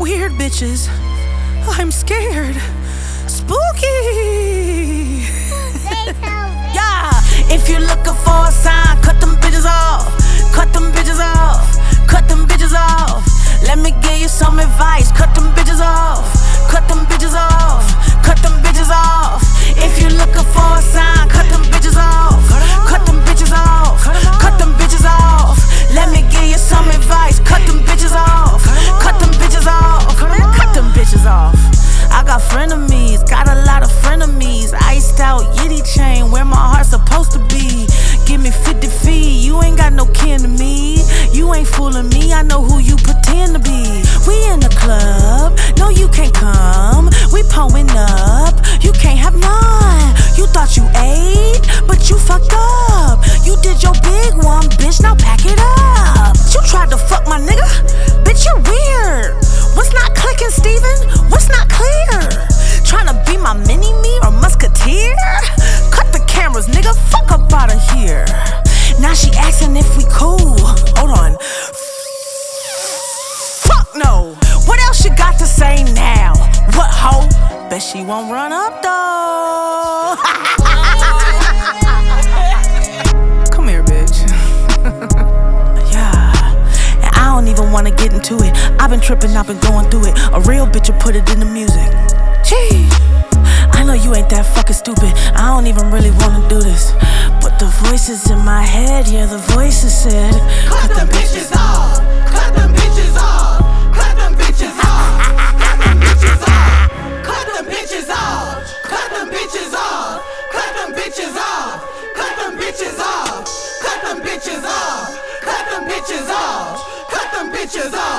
Weird bitches. I'm scared. Spooky. Yeah. If you're looking for a sign, cut them bitches off. Cut them bitches off. Cut them bitches off. Let me give you some advice. Cut them bitches off. Cut them bitches off. Cut them bitches off. If you're looking for a sign, cut them bitches off. Cut them bitches off. Cut them bitches off. Let me give you some advice. Cut them bitches off. Cut them bitches off. Cut them bitches off. I got frenemies, got a lot of frenemies. Iced out Yitty chain, where my heart's supposed to be. Give me 50 feet, you ain't got no kin to me. You ain't fooling me, I know who you pretend to be. We in the club, no you can't come. We pulling up, you can't have none. You thought you ate, but you fucked up. You did your big one, bitch, now pack it up. You tried to fuck my nigga, bitch, you're weird. What's not clicking, Steven? What's not clear? Tryna be my mini-me or musketeer? Cut the cameras, nigga, fuck up out of here. Now she asking if we cool. Hold on. Fuck no. What else you got to say now? What hoe? Bet she won't run up though. Come here, bitch. I don't even wanna get into it. I've been tripping, I've been going through it. A real bitch will put it in the music. Gee, I know you ain't that fucking stupid. I don't even really wanna do this. But the voices in my head, yeah, the voices said, cut them bitches off. Cut them bitches off. Cut them bitches off. Cut them bitches off. Cut them bitches off. Cut them bitches off. Cut them bitches off. Cut them bitches off. Cut them bitches off. Cut them bitches off. Cut them bitches off.